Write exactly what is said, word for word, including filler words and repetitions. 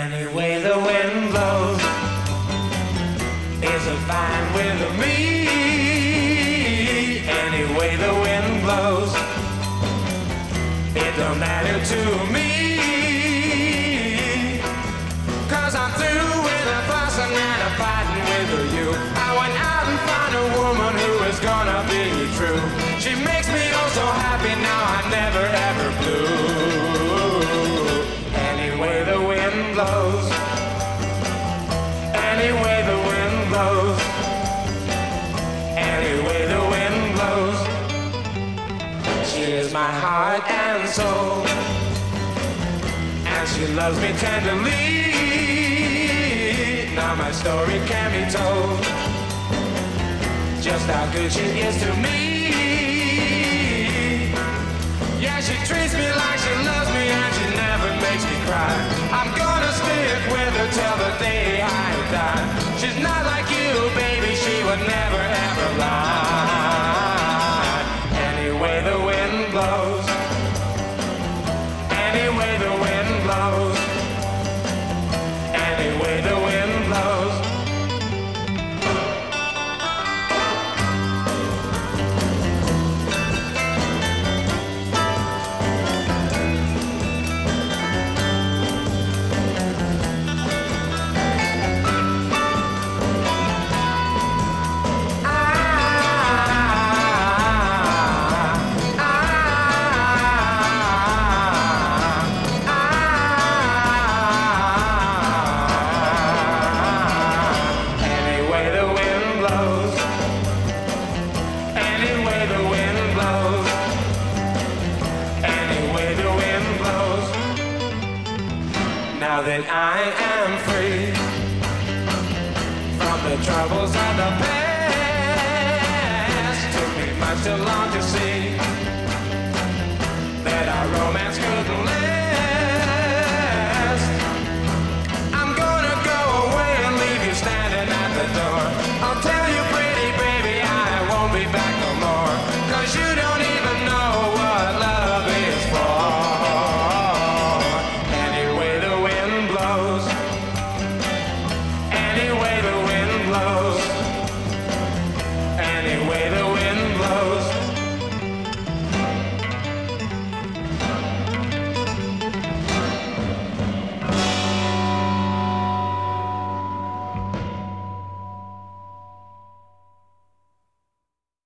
Anyway the wind blows isn't fine with me. Anyway the wind blows, it don't matter to me. Cause I'm through with a fussing and a fighting with you. I went out and found a woman who is gonna be true. She makes me oh so happy now, I never ever blue. Anyway the wind blows, anyway the wind blows, anyway the wind blows. She is my heart and soul, and she loves me tenderly. Now my story can be told, just how good she is to me. Yeah, she treats me like she loves me, and she never makes me cry. I'm gonna stick with her till the day I die. She's not like you, baby, she would never ever lie. Anyway the wind blows, anyway the wind blows, anyway the wind blows. Now that I am free from the troubles of the past, took me much too long to see that our romance couldn't last.